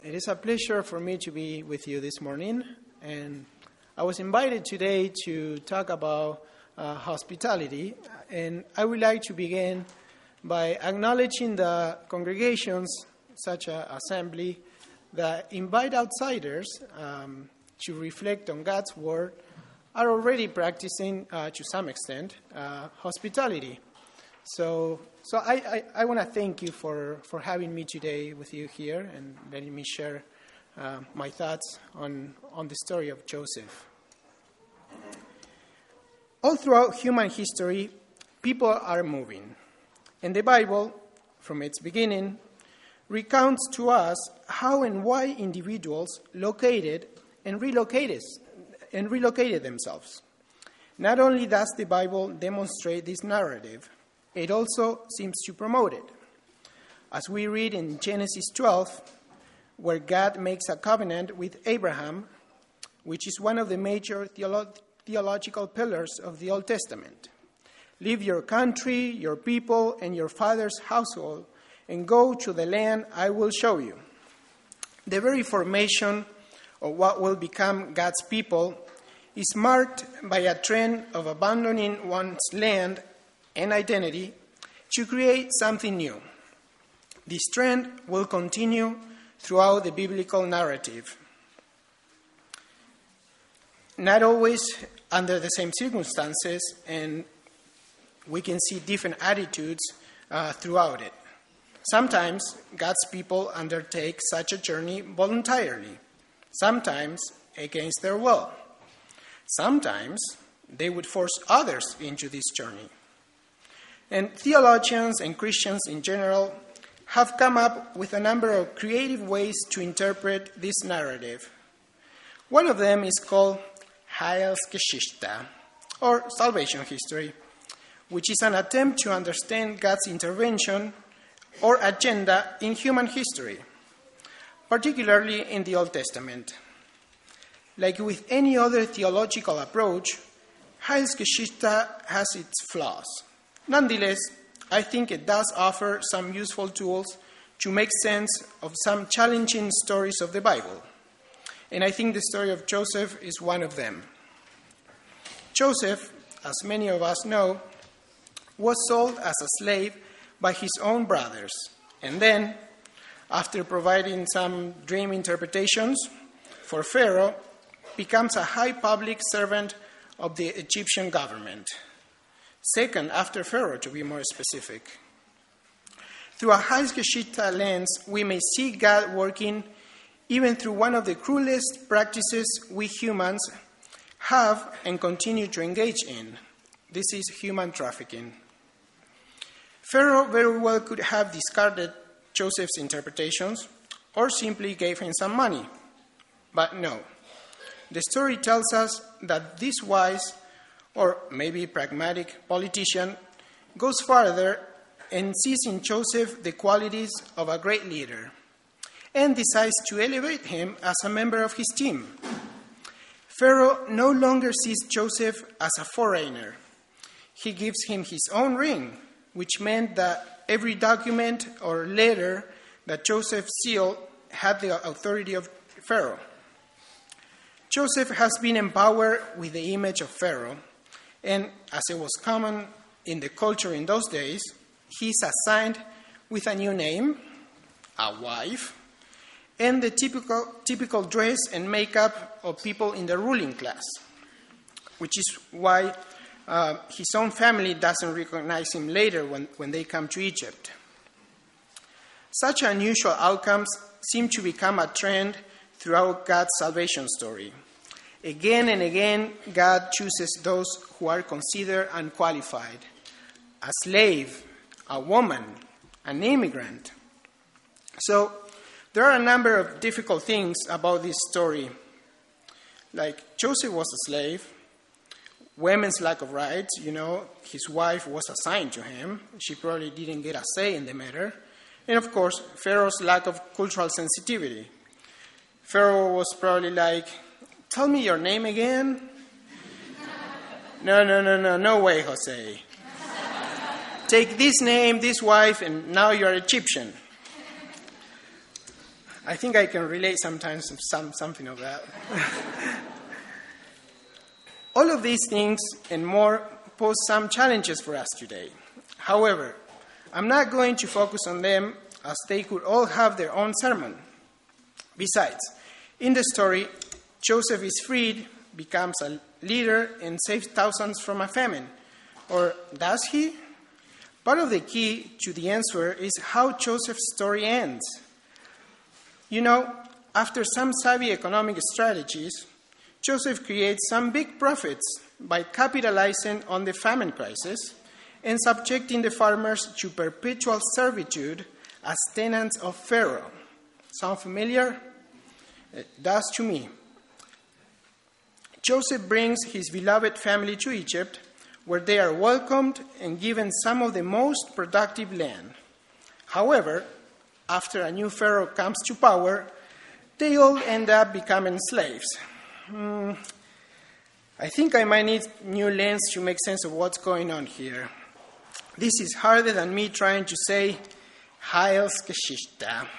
It is a pleasure for me to be with you this morning, and I was invited today to talk about hospitality, and I would like to begin by acknowledging the congregations, such as Assembly, that invite outsiders to reflect on God's Word, are already practicing, to some extent, hospitality. So I want to thank you for having me today with you here and letting me share my thoughts on the story of Joseph. All throughout human history, people are moving. And the Bible, from its beginning, recounts to us how and why individuals located and relocated themselves. Not only does the Bible demonstrate this narrative, it also seems to promote it. As we read in Genesis 12, where God makes a covenant with Abraham, which is one of the major theological pillars of the Old Testament. Leave your country, your people, and your father's household, and go to the land I will show you. The very formation of what will become God's people is marked by a trend of abandoning one's land and identity to create something new. This trend will continue throughout the biblical narrative. Not always under the same circumstances, and we can see different attitudes throughout it. Sometimes God's people undertake such a journey voluntarily, sometimes against their will. Sometimes they would force others into this journey. And theologians and Christians in general have come up with a number of creative ways to interpret this narrative. One of them is called Heilsgeschichte, or salvation history, which is an attempt to understand God's intervention or agenda in human history, particularly in the Old Testament. Like with any other theological approach, Heilsgeschichte has its flaws. Nonetheless, I think it does offer some useful tools to make sense of some challenging stories of the Bible. And I think the story of Joseph is one of them. Joseph, as many of us know, was sold as a slave by his own brothers. And then, after providing some dream interpretations for Pharaoh, becomes a high public servant of the Egyptian government. Second, after Pharaoh, to be more specific. Through a Heilsgeschichte lens, we may see God working even through one of the cruelest practices we humans have and continue to engage in. This is human trafficking. Pharaoh very well could have discarded Joseph's interpretations or simply gave him some money. But no. The story tells us that this wise, or maybe pragmatic, politician goes farther and sees in Joseph the qualities of a great leader and decides to elevate him as a member of his team. Pharaoh no longer sees Joseph as a foreigner. He gives him his own ring, which meant that every document or letter that Joseph sealed had the authority of Pharaoh. Joseph has been empowered with the image of Pharaoh, and as it was common in the culture in those days, he's assigned with a new name, a wife, and the typical dress and makeup of people in the ruling class, which is why his own family doesn't recognize him later when they come to Egypt. Such unusual outcomes seem to become a trend throughout God's salvation story. Again and again, God chooses those who are considered unqualified, a slave, a woman, an immigrant. So there are a number of difficult things about this story. Like Joseph was a slave, women's lack of rights, his wife was assigned to him. She probably didn't get a say in the matter. And of course, Pharaoh's lack of cultural sensitivity. Pharaoh was probably like, tell me your name again. No way, Jose. Take this name, this wife, and now you're Egyptian. I think I can relate sometimes something of that. All of these things and more pose some challenges for us today. However, I'm not going to focus on them as they could all have their own sermon. Besides, in the story, Joseph is freed, becomes a leader, and saves thousands from a famine. Or does he? Part of the key to the answer is how Joseph's story ends. You know, after some savvy economic strategies, Joseph creates some big profits by capitalizing on the famine crisis and subjecting the farmers to perpetual servitude as tenants of Pharaoh. Sound familiar? It does to me. Joseph brings his beloved family to Egypt, where they are welcomed and given some of the most productive land. However, after a new Pharaoh comes to power, they all end up becoming slaves. I think I might need new lens to make sense of what's going on here. This is harder than me trying to say Heilsgeschichte.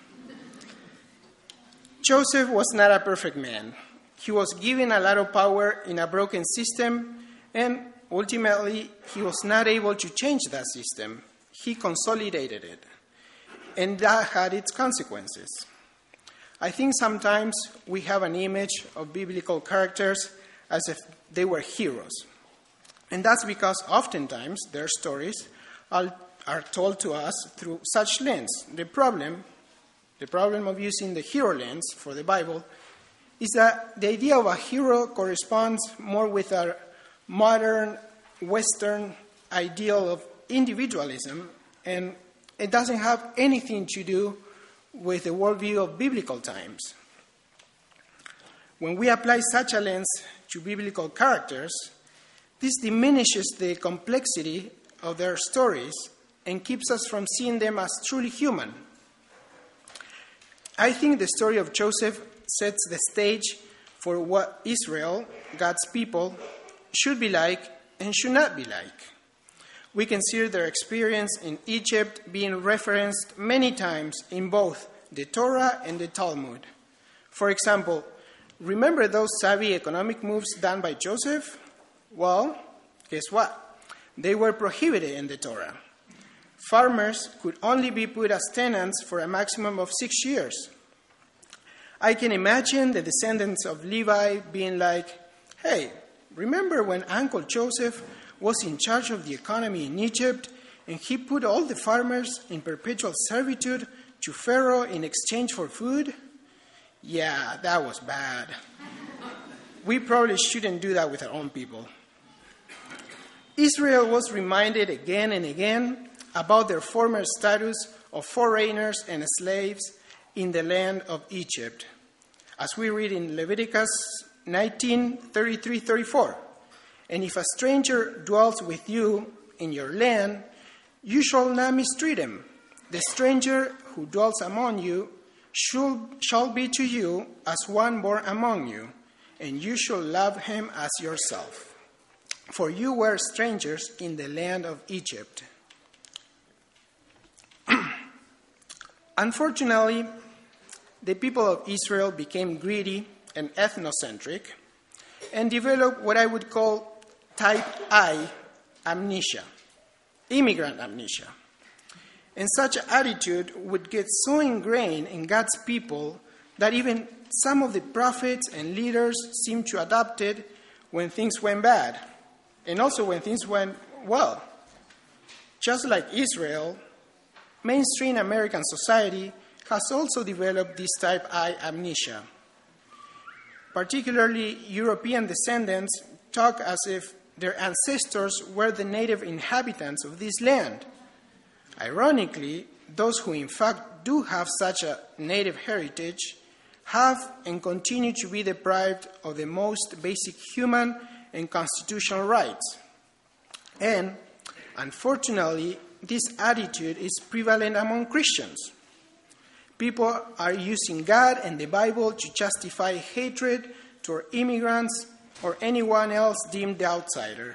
Joseph was not a perfect man. He was given a lot of power in a broken system, and ultimately, he was not able to change that system. He consolidated it, and that had its consequences. I think sometimes we have an image of biblical characters as if they were heroes. And that's because oftentimes their stories are told to us through such lens. The problem of using the hero lens for the Bible is that the idea of a hero corresponds more with our modern Western ideal of individualism, and it doesn't have anything to do with the worldview of biblical times. When we apply such a lens to biblical characters, this diminishes the complexity of their stories and keeps us from seeing them as truly human. I think the story of Joseph sets the stage for what Israel, God's people, should be like and should not be like. We can see their experience in Egypt being referenced many times in both the Torah and the Talmud. For example, remember those savvy economic moves done by Joseph? Well, guess what? They were prohibited in the Torah. Farmers could only be put as tenants for a maximum of 6 years. I can imagine the descendants of Levi being like, hey, remember when Uncle Joseph was in charge of the economy in Egypt and he put all the farmers in perpetual servitude to Pharaoh in exchange for food? Yeah, that was bad. We probably shouldn't do that with our own people. Israel was reminded again and again about their former status of foreigners and slaves in the land of Egypt. As we read in Leviticus 19:33-34, and if a stranger dwells with you in your land, you shall not mistreat him. The stranger who dwells among you shall be to you as one born among you, and you shall love him as yourself. For you were strangers in the land of Egypt. Unfortunately, the people of Israel became greedy and ethnocentric and developed what I would call type I amnesia, immigrant amnesia. And such attitude would get so ingrained in God's people that even some of the prophets and leaders seemed to adopt it when things went bad, and also when things went well. Just like Israel, mainstream American society has also developed this type I amnesia. Particularly European descendants talk as if their ancestors were the native inhabitants of this land. Ironically, those who in fact do have such a native heritage have and continue to be deprived of the most basic human and constitutional rights. And, unfortunately, this attitude is prevalent among Christians. People are using God and the Bible to justify hatred toward immigrants or anyone else deemed the outsider.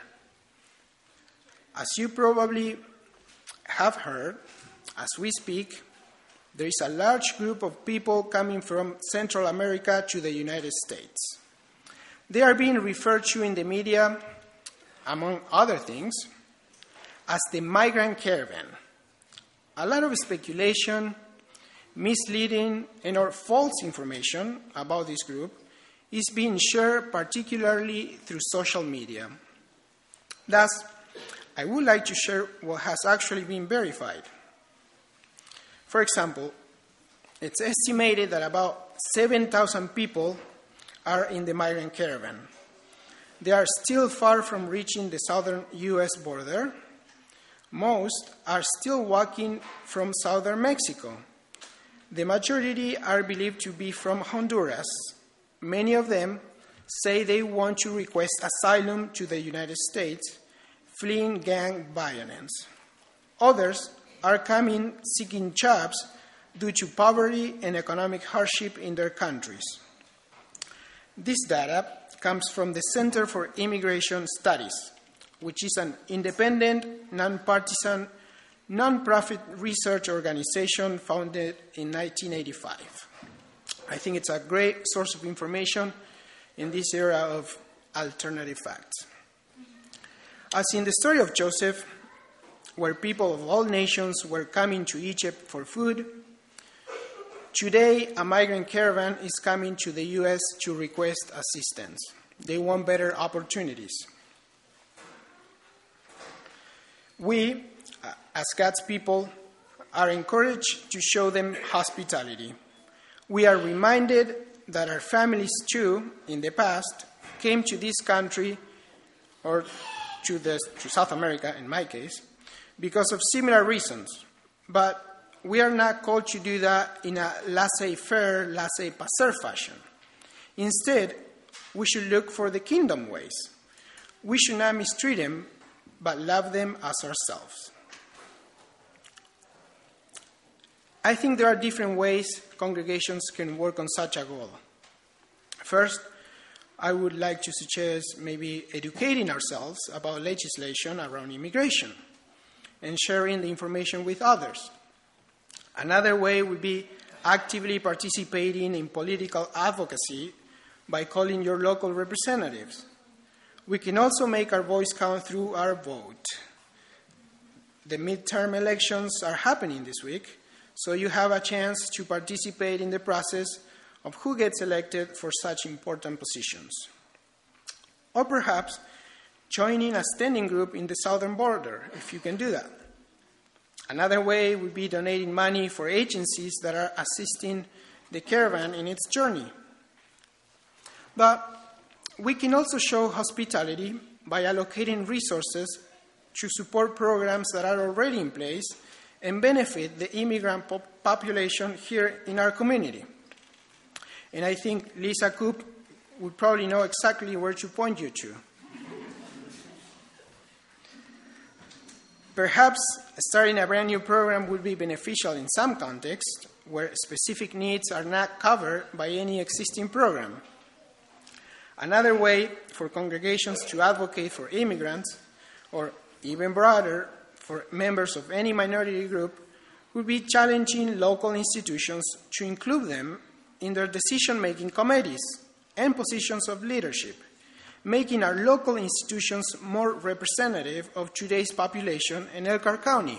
As you probably have heard, as we speak, there is a large group of people coming from Central America to the United States. They are being referred to in the media, among other things, as the migrant caravan. A lot of speculation, misleading, and/or false information about this group is being shared particularly through social media. Thus, I would like to share what has actually been verified. For example, it's estimated that about 7,000 people are in the migrant caravan. They are still far from reaching the southern U.S. border. Most are still walking from southern Mexico. The majority are believed to be from Honduras. Many of them say they want to request asylum to the United States, fleeing gang violence. Others are coming seeking jobs due to poverty and economic hardship in their countries. This data comes from the Center for Immigration Studies, which is an independent, nonpartisan, nonprofit research organization founded in 1985. I think it's a great source of information in this era of alternative facts. As in the story of Joseph, where people of all nations were coming to Egypt for food, today a migrant caravan is coming to the U.S. to request assistance. They want better opportunities. We, as God's people, are encouraged to show them hospitality. We are reminded that our families, too, in the past, came to this country, or to South America, in my case, because of similar reasons. But we are not called to do that in a laissez-faire, laissez-passer fashion. Instead, we should look for the kingdom ways. We should not mistreat them, but love them as ourselves. I think there are different ways congregations can work on such a goal. First, I would like to suggest maybe educating ourselves about legislation around immigration and sharing the information with others. Another way would be actively participating in political advocacy by calling your local representatives. We can also make our voice count through our vote. The midterm elections are happening this week, so you have a chance to participate in the process of who gets elected for such important positions. Or perhaps joining a standing group in the southern border, if you can do that. Another way would be donating money for agencies that are assisting the caravan in its journey. But we can also show hospitality by allocating resources to support programs that are already in place and benefit the immigrant population here in our community. And I think Lisa Coop would probably know exactly where to point you to. Perhaps starting a brand new program would be beneficial in some contexts where specific needs are not covered by any existing program. Another way for congregations to advocate for immigrants, or even broader, for members of any minority group, would be challenging local institutions to include them in their decision-making committees and positions of leadership, making our local institutions more representative of today's population in Elkhart County.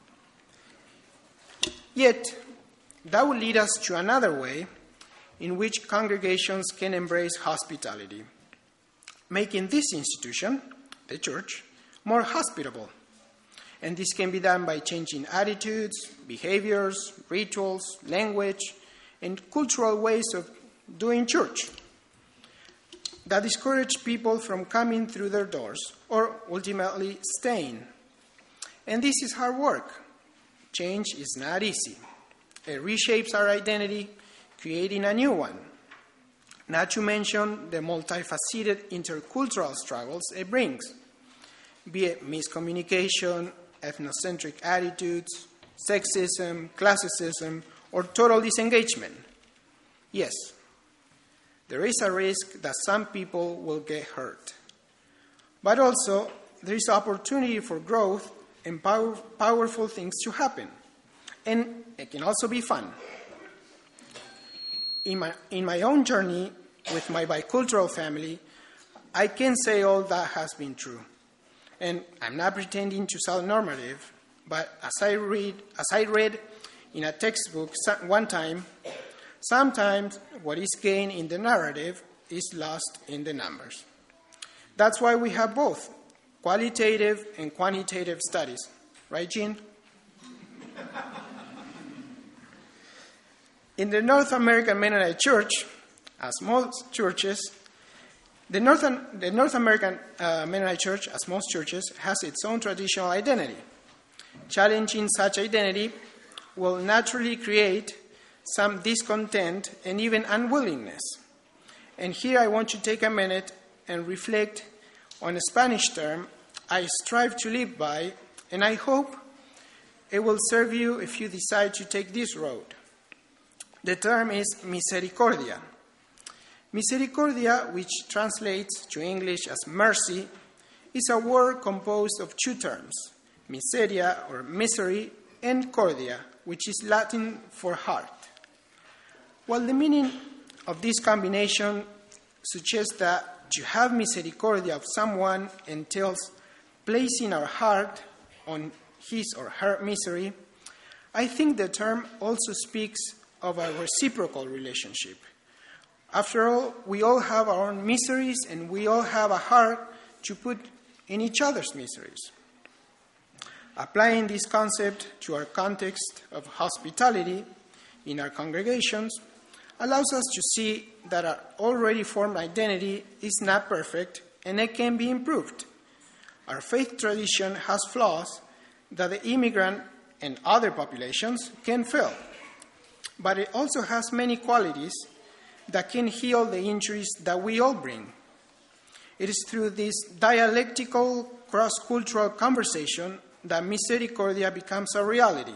Yet, that would lead us to another way in which congregations can embrace hospitality, making this institution, the church, more hospitable. And this can be done by changing attitudes, behaviors, rituals, language, and cultural ways of doing church that discourage people from coming through their doors or ultimately staying. And this is hard work. Change is not easy. It reshapes our identity, creating a new one. Not to mention the multifaceted intercultural struggles it brings, be it miscommunication, ethnocentric attitudes, sexism, classism, or total disengagement. Yes, there is a risk that some people will get hurt. But also, there is opportunity for growth and powerful things to happen. and it can also be fun. In my own journey with my bicultural family, I can say all that has been true. And I'm not pretending to sound normative, but as I read in a textbook one time, sometimes what is gained in the narrative is lost in the numbers. That's why we have both qualitative and quantitative studies. Right, Jean? In the North American Mennonite Church, as most churches, the North American Mennonite Church, as most churches, has its own traditional identity. Challenging such identity will naturally create some discontent and even unwillingness. And here I want to take a minute and reflect on a Spanish term I strive to live by, and I hope it will serve you if you decide to take this road. The term is misericordia. Misericordia, which translates to English as mercy, is a word composed of two terms, miseria or misery, and cordia, which is Latin for heart. While the meaning of this combination suggests that to have misericordia of someone entails placing our heart on his or her misery, I think the term also speaks of a reciprocal relationship. After all, we all have our own miseries, and we all have a heart to put in each other's miseries. Applying this concept to our context of hospitality in our congregations allows us to see that our already formed identity is not perfect, and it can be improved. Our faith tradition has flaws that the immigrant and other populations can fill. But it also has many qualities that can heal the injuries that we all bring. It is through this dialectical cross-cultural conversation that misericordia becomes a reality.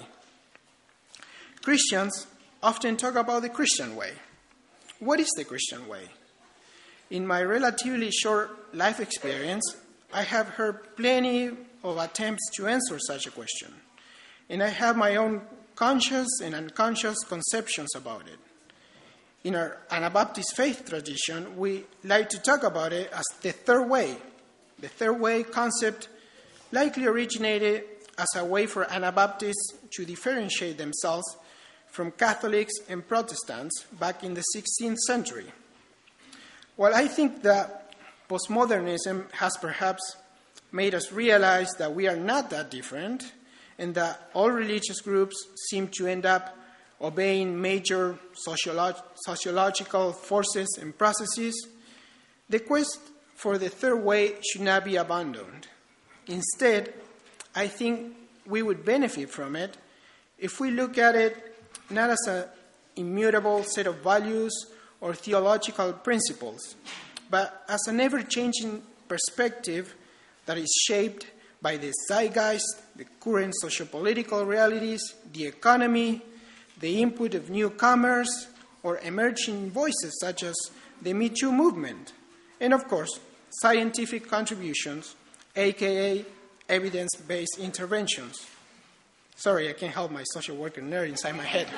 Christians often talk about the Christian way. What is the Christian way? In my relatively short life experience, I have heard plenty of attempts to answer such a question, and I have my own conscious and unconscious conceptions about it. In our Anabaptist faith tradition, we like to talk about it as the third way. The third way concept likely originated as a way for Anabaptists to differentiate themselves from Catholics and Protestants back in the 16th century. While I think that postmodernism has perhaps made us realize that we are not that different, and that all religious groups seem to end up obeying major sociological forces and processes, the quest for the third way should not be abandoned. Instead, I think we would benefit from it if we look at it not as an immutable set of values or theological principles, but as an ever-changing perspective that is shaped by the zeitgeist, the current sociopolitical realities, the economy, the input of newcomers, or emerging voices such as the Me Too movement, and of course, scientific contributions, aka evidence-based interventions. Sorry, I can't help my social worker nerd inside my head.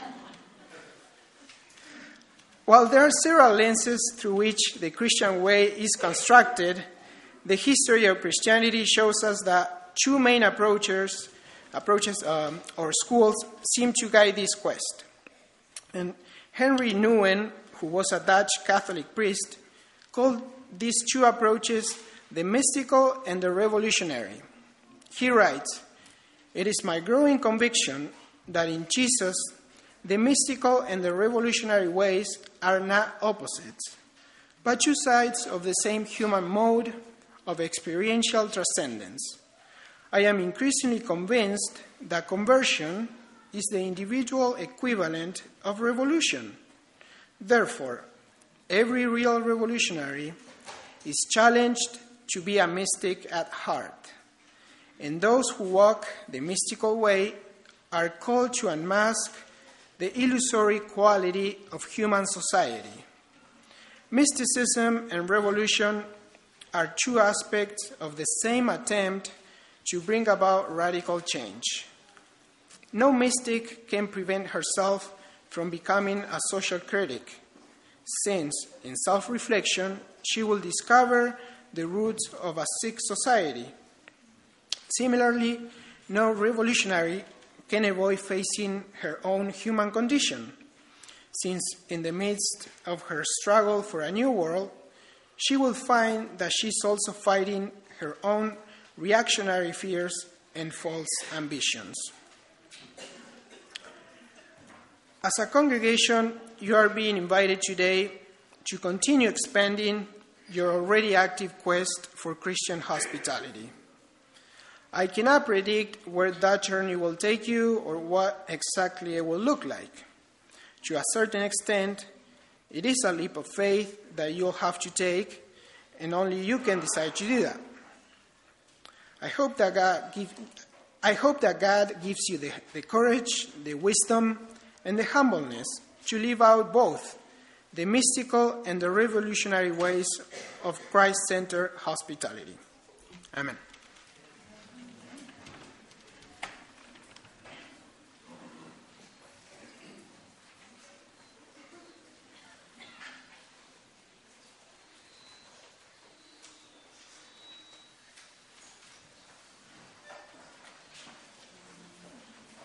While there are several lenses through which the Christian way is constructed, the history of Christianity shows us that two main approaches or schools seem to guide this quest. And Henry Nouwen, who was a Dutch Catholic priest, called these two approaches the mystical and the revolutionary. He writes, "It is my growing conviction that in Jesus, the mystical and the revolutionary ways are not opposites, but two sides of the same human mode of experiential transcendence. I am increasingly convinced that conversion is the individual equivalent of revolution. Therefore, every real revolutionary is challenged to be a mystic at heart, and those who walk the mystical way are called to unmask the illusory quality of human society. Mysticism and revolution are two aspects of the same attempt to bring about radical change. No mystic can prevent herself from becoming a social critic, since in self-reflection she will discover the roots of a sick society. Similarly, no revolutionary can avoid facing her own human condition, since in the midst of her struggle for a new world, she will find that she's also fighting her own reactionary fears and false ambitions. As a congregation, you are being invited today to continue expanding your already active quest for Christian hospitality. I cannot predict where that journey will take you or what exactly it will look like. To a certain extent, it is a leap of faith that you'll have to take, and only you can decide to do that. I hope that God gives you the courage, the wisdom, and the humbleness to live out both the mystical and the revolutionary ways of Christ-centered hospitality. Amen.